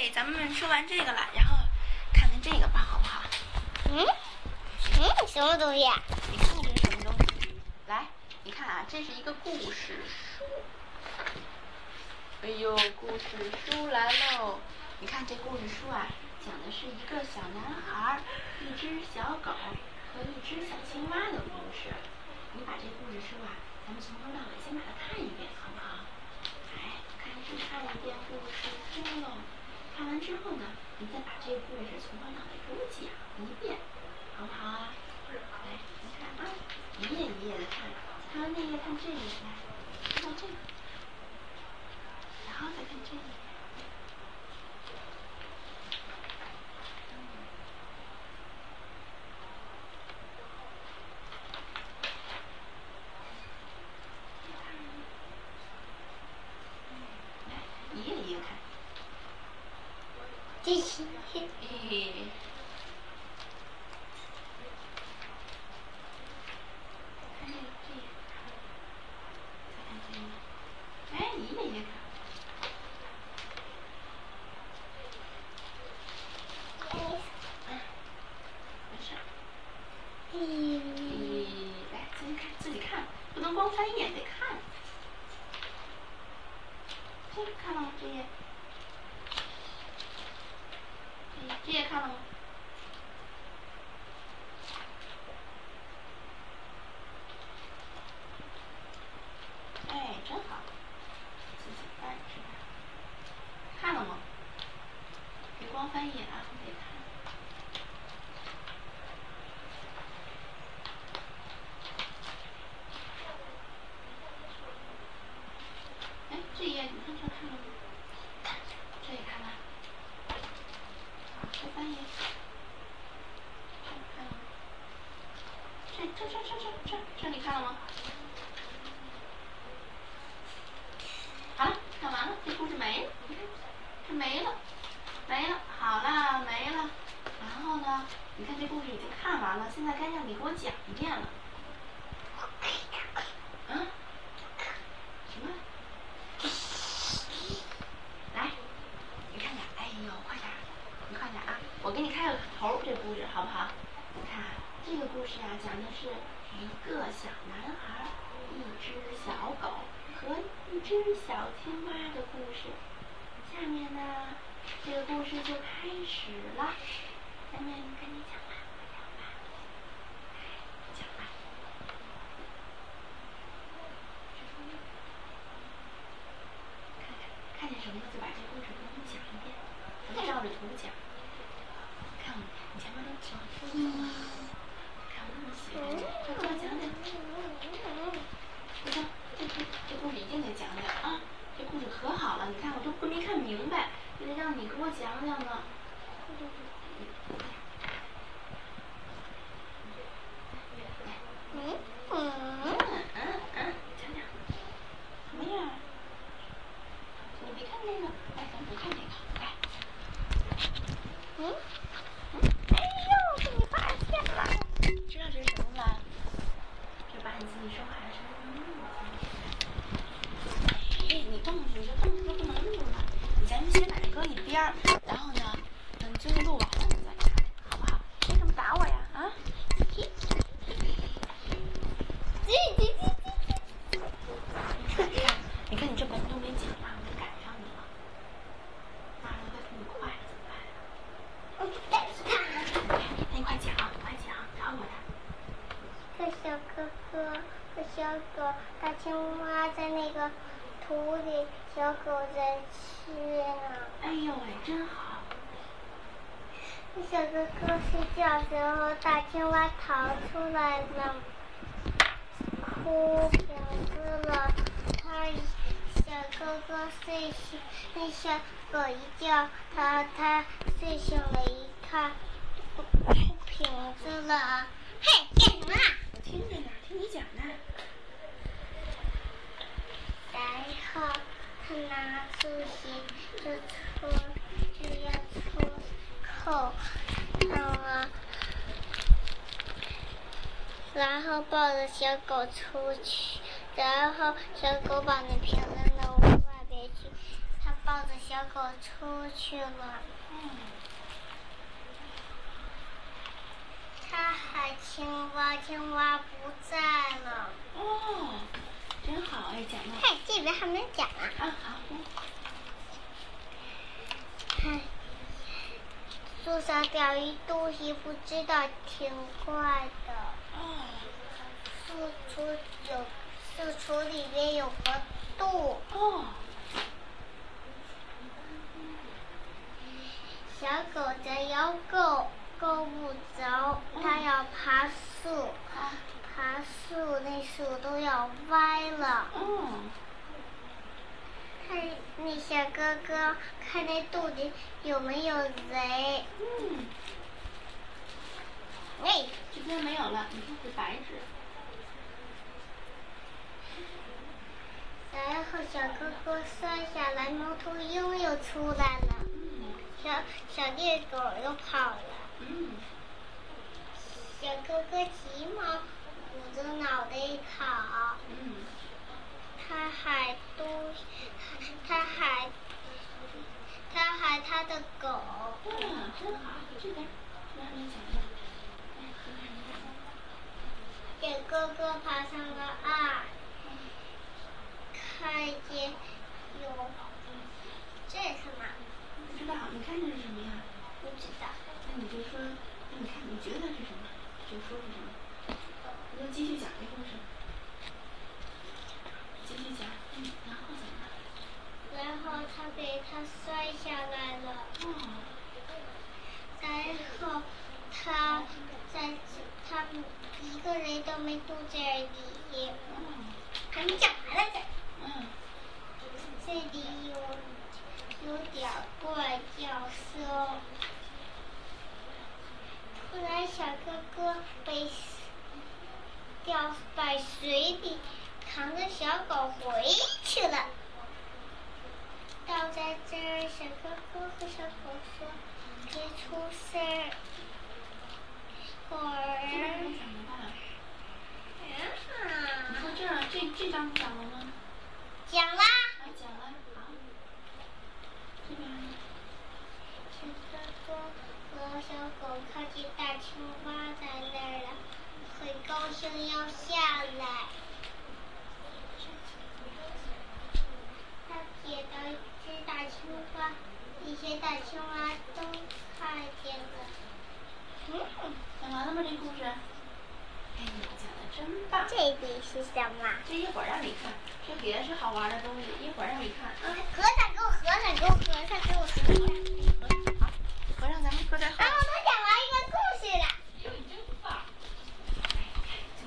咱们说完这个了，然后看看这个吧，好不好？ 什么东西啊？ 你看看这是什么东西？来，你看啊，这是一个故事书。哎呦，故事书来喽！你看这故事书啊，讲的是一个小男孩、一只小狗和一只小青蛙的故事。你把这故事书啊，咱们从头到尾先把它看一遍，好不好？来，看一遍故事书喽。看完之后呢，你再把这个故事从头到尾给我讲一遍，好不好啊？来，你看啊，一页一页的看，看完那页看这页，来，看这个，然后再看这页。来，一页一页看。 这是。 哎，一页一页看。没事。来，自己看，不能光翻页，得看。这个看了吗？这页？这页看了吗？哎，真好，自己翻是吧？看了吗？别光翻页啊，得看。哎，这页你看这看了吗？这也看了。再翻页。这看了吗？这你看了吗？好了，看完了，这故事没了，你看，这没了，好了，没了。然后呢，你看这故事已经看完了，现在该让你给我讲一遍了。什么？来，你看点，哎呦，快点，你快点啊！我给你开个头，这故事好不好？你看这个故事啊，讲的是一个小男孩、一只小狗和一只小青蛙的故事。下面呢，这个故事就开始了。下面你赶紧讲吧，讲吧。看见什么就把这故事给我们讲一遍，咱们照着图讲。看你前面都讲出来了，看我那么写着，快给我讲讲。不行，这故事一定得讲讲啊！这故事可好了，你看我都没看明白，就得让你给我讲讲呢。讲讲，什么呀？你别看那个，来，咱不看那个，来。 哎呦，被你发现了！ 知道这是什么吗？这把你自己说话的声音录了。哎，你动你就动不能录了，咱们先把它搁一边儿，然后呢，等最后录完了你再看，好不好？为什么打我呀？啊？你看你这本都没讲完，我就赶上你了。大人会特别快，怎么办？那你快讲，找我的。 个小哥哥和小狗，大青蛙在那个土里，小狗在吃呢。 哎呦喂，真好。 小哥哥睡觉时候，大青蛙逃出来了，哭瓶子了。小哥哥睡醒，那小狗一叫，他睡醒了，一看哭瓶子了。嘿，干什么啊？ 我听着呢，听你讲呢。 然后他拿出鞋就要出扣，然后抱着小狗出去，然后小狗把那瓶子扔到外边去，他抱着小狗出去了。他喊青蛙，青蛙不在了。 哦，真好哎，讲的。 嘿，这边还没讲呢。 啊，好。 嗨，树上掉一东西，不知道，挺怪的。 哦。 树橱里面有个洞。 哦。 小狗在要够不着，它要爬树，爬树那树都要歪了。看那小哥哥，看那洞里有没有贼。哎， 这边没有了，你看是白纸。 然后小哥哥摔下来，猫头鹰又出来了。小猎狗又跑了。小哥哥急忙捂着脑袋跑。他喊他的狗。 真好，这边还没讲呢。 小哥哥爬上了岸，看见有这是什么？ 不知道，你看这是什么呀？ 不知道。 那你就说，你看你觉得是什么，就说是什么。你就继续讲这故事。继续讲，然后怎么了？ 然后他摔下来了。然后他一个人都没住这里。还没讲完了这。这里有点怪叫声。突然小哥哥掉水里，扛着小狗回去了。倒在这儿，小哥哥和小狗说：“别出声儿。”会儿。 你说这章讲了吗？ 讲啦。 讲了，好。这边呢？ 小哥哥和小狗看见大青蛙在那儿了，很高兴要下来。他捡到一只大青蛙，一些大青蛙都看见了。 讲完了吗？这故事？哎呀，讲的真棒！ 这里是什么？ 这一会儿让你看，这别是好玩的东西，一会儿让你看啊。 和尚给我和尚给我和尚给我。